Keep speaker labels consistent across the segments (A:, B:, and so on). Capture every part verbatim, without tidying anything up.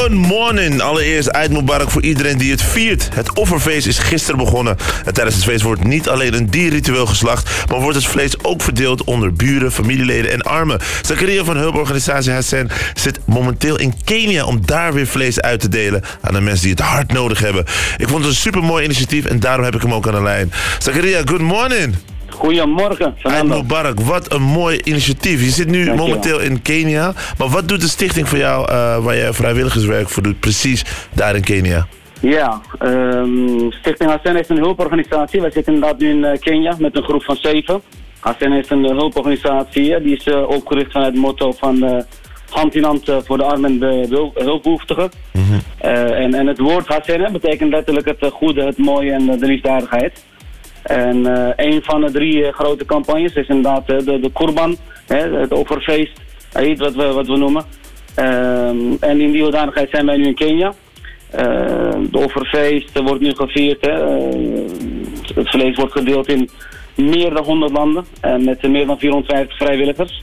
A: Good morning. Allereerst Eid Mubarak voor iedereen die het viert. Het offerfeest is gisteren begonnen. En tijdens het feest wordt niet alleen een dierritueel geslacht, maar wordt het vlees ook verdeeld onder buren, familieleden en armen. Zakaria van hulporganisatie Hassan zit momenteel in Kenia om daar weer vlees uit te delen aan de mensen die het hard nodig hebben. Ik vond het een supermooi initiatief en daarom heb ik hem ook aan de lijn. Zakaria, good morning.
B: Goedemorgen.
A: Eid Mubarak, wat een mooi initiatief. Je zit nu
B: Dank je
A: momenteel
B: wel.
A: in Kenia. Maar wat doet de stichting voor jou, uh, waar je vrijwilligerswerk voor doet, precies daar in Kenia?
B: Ja, um, Stichting Hassan is een hulporganisatie. Wij zitten inderdaad nu in uh, Kenia met een groep van zeven. Hassan is een uh, hulporganisatie. Uh, die is uh, opgericht vanuit het motto van uh, hand in hand uh, voor de armen en de, de hulpbehoeftigen. Mm-hmm. uh, en, en het woord Hassan betekent letterlijk het uh, goede, het mooie en uh, de liefdadigheid. En uh, een van de drie uh, grote campagnes is inderdaad uh, de, de Kurban, hè, het offerfeest, Eid, wat we, wat we noemen. Uh, en in die hoedanigheid zijn wij nu in Kenia. Uh, de offerfeest wordt nu gevierd. Hè. Uh, het vlees wordt gedeeld in meer dan honderd landen uh, met meer dan vierhonderdvijftig vrijwilligers.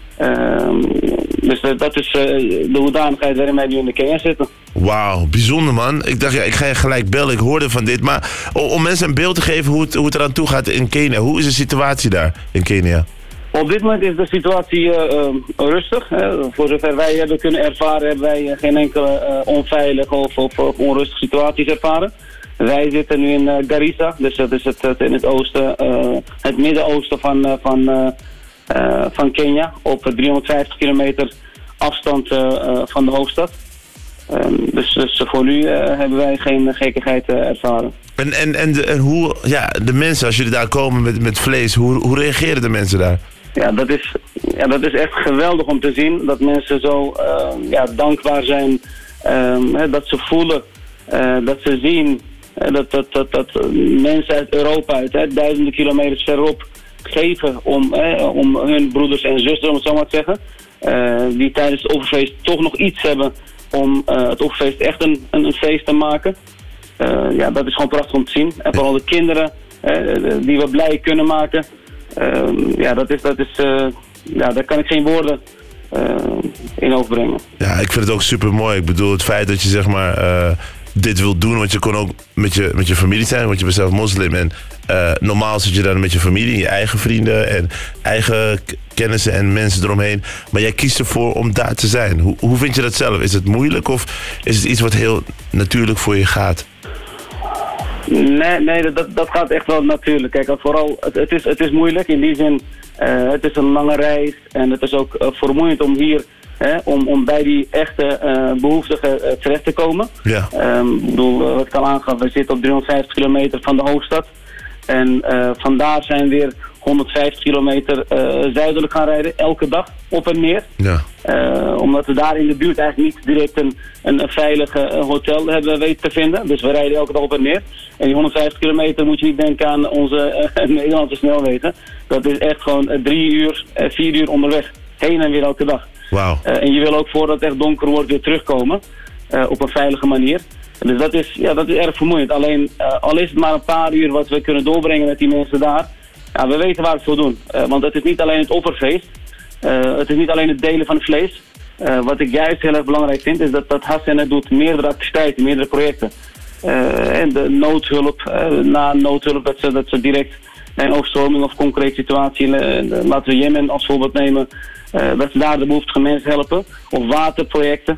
B: Uh, dus uh, dat is uh, de hoedanigheid waarin wij nu in de Kenia zitten.
A: Wauw, bijzonder man. Ik dacht, ja, ik ga je gelijk bellen, ik hoorde van dit. Maar om mensen een beeld te geven hoe het, hoe het eraan toe gaat in Kenia. Hoe is de situatie daar in Kenia?
B: Op dit moment is de situatie uh, uh, rustig. Hè. Voor zover wij hebben kunnen ervaren, hebben wij uh, geen enkele uh, onveilige of, of, of onrustige situaties ervaren. Wij zitten nu in uh, Garissa, dus dat is het, het in het oosten, uh, het midden-oosten van, uh, van, uh, uh, van Kenia. Op driehonderdvijftig kilometer afstand uh, uh, van de hoofdstad. Um, dus, dus voor nu uh, hebben wij geen gekkigheid uh, ervaren.
A: En, en, en, de, en hoe, ja, de mensen, als jullie daar komen met, met vlees, hoe, hoe reageren de mensen daar?
B: Ja, dat is, ja, dat is echt geweldig om te zien. Dat mensen zo uh, ja, dankbaar zijn. Um, hè, dat ze voelen, uh, dat ze zien uh, dat, dat, dat, dat mensen uit Europa, uit hè, duizenden kilometers verderop, geven om, hè, om hun broeders en zusters, om het zo maar te zeggen. Uh, die tijdens het offerfeest toch nog iets hebben om uh, het offerfeest echt een, een, een feest te maken. Uh, ja, dat is gewoon prachtig om te zien. En vooral de kinderen uh, die we blij kunnen maken. Uh, ja, dat is, dat is, uh, ja, daar kan ik geen woorden uh, in overbrengen.
A: Ja, ik vind het ook super mooi. Ik bedoel, het feit dat je zeg maar uh, dit wilt doen, want je kon ook met je, met je familie zijn, want je bent zelf moslim. En uh, normaal zit je dan met je familie, je eigen vrienden en eigen k- kennissen en mensen eromheen. Maar jij kiest ervoor om daar te zijn. Hoe, hoe vind je dat zelf? Is het moeilijk of is het iets wat heel natuurlijk voor je gaat?
B: Nee, nee dat, dat gaat echt wel natuurlijk. Kijk, vooral, het, het, is, het is moeilijk in die zin. Uh, het is een lange reis en het is ook uh, vermoeiend om hier, hè, om, om bij die echte uh, behoeftigen uh, terecht te komen.
A: Ja.
B: Um, ik bedoel, uh, wat ik al aangaf, we zitten op driehonderdvijftig kilometer van de hoofdstad. En uh, vandaar zijn we weer honderdvijftig kilometer uh, zuidelijk gaan rijden, elke dag op en neer.
A: Ja.
B: Uh, omdat we daar in de buurt eigenlijk niet direct een, een, een veilige uh, hotel hebben weten te vinden. Dus we rijden elke dag op en neer. En die honderdvijftig kilometer moet je niet denken aan onze uh, Nederlandse snelwegen. Dat is echt gewoon uh, drie uur, uh, vier uur onderweg. Heen en weer elke dag.
A: Wauw.
B: Uh, en je wil ook voordat het echt donker wordt weer terugkomen. Uh, op een veilige manier. Dus dat is, ja, dat is erg vermoeiend. Alleen, uh, al is het maar een paar uur wat we kunnen doorbrengen met die mensen daar. Ja, we weten waar we het voor doen. Uh, want het is niet alleen het offerfeest. Uh, het is niet alleen het delen van het vlees. Uh, wat ik juist heel erg belangrijk vind, is dat, dat Hassan het doet meerdere activiteiten, meerdere projecten. Uh, en de noodhulp, uh, na noodhulp, dat ze, dat ze direct bij een overstroming of concrete situatie, uh, laten we Jemen als voorbeeld nemen, uh, dat ze daar de behoeftige mensen helpen. Of waterprojecten.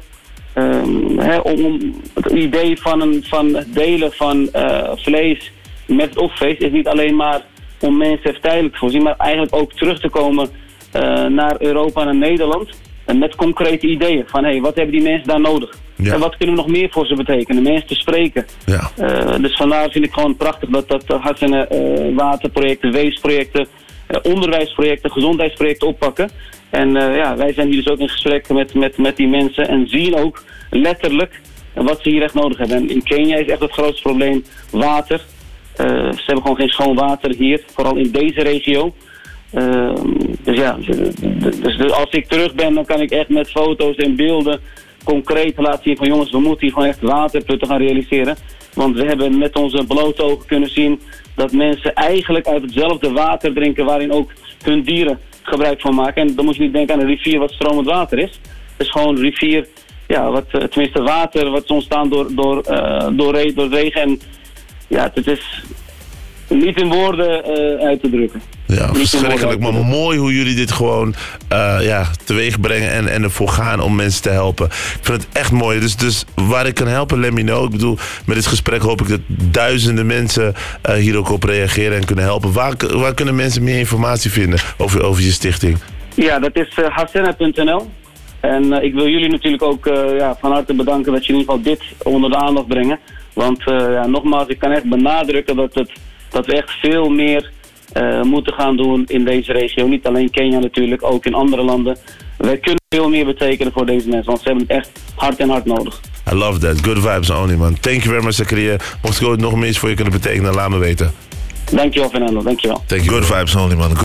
B: Um, he, om, om het idee van, een, van het delen van uh, vlees met het offerfeest is niet alleen maar om mensen even tijdelijk te voorzien, maar eigenlijk ook terug te komen uh, naar Europa en Nederland uh, met concrete ideeën van hey, wat hebben die mensen daar nodig?
A: Ja.
B: En wat kunnen we nog meer voor ze betekenen? Mensen te spreken.
A: Ja.
B: Uh, dus vandaar vind ik gewoon prachtig dat dat Hassan uh, waterprojecten, weesprojecten, uh, onderwijsprojecten, gezondheidsprojecten oppakken. En uh, ja, wij zijn hier dus ook in gesprek met, met, met die mensen en zien ook letterlijk wat ze hier echt nodig hebben. En in Kenia is echt het grootste probleem water. Uh, ze hebben gewoon geen schoon water hier, vooral in deze regio. Uh, dus ja, dus, dus als ik terug ben, dan kan ik echt met foto's en beelden concreet laten zien van jongens, we moeten hier gewoon echt waterputten gaan realiseren. Want we hebben met onze blote ogen kunnen zien dat mensen eigenlijk uit hetzelfde water drinken waarin ook hun dieren gebruik van maken. En dan moet je niet denken aan een rivier wat stromend water is. Het is gewoon een rivier ja, wat, uh, tenminste water wat is ontstaan door, door, uh, door, re- door regen. En ja, het is niet in woorden uh, uit te drukken.
A: Ja, verschrikkelijk. Maar mooi hoe jullie dit gewoon uh, ja, teweeg brengen en, en ervoor gaan om mensen te helpen. Ik vind het echt mooi. Dus, dus waar ik kan helpen, let me know. Ik bedoel, met dit gesprek hoop ik dat duizenden mensen uh, hier ook op reageren en kunnen helpen. Waar, waar kunnen mensen meer informatie vinden over, over je stichting?
B: Ja, dat is uh, hasena punt n l. En uh, ik wil jullie natuurlijk ook uh, ja, van harte bedanken dat je in ieder geval dit onder de aandacht brengen. Want uh, ja, nogmaals, ik kan echt benadrukken dat, het, dat we echt veel meer uh, moeten gaan doen in deze regio. Niet alleen Kenia natuurlijk, ook in andere landen. Wij kunnen veel meer betekenen voor deze mensen, want ze hebben het echt hard en hard nodig.
A: I love that. Good vibes only, man. Thank you very much, Zakaria. Mocht ik ooit nog meer iets voor je kunnen betekenen, laat me weten.
B: Dankjewel, Fernando. Dankjewel.
A: Thank you. Good vibes only, man.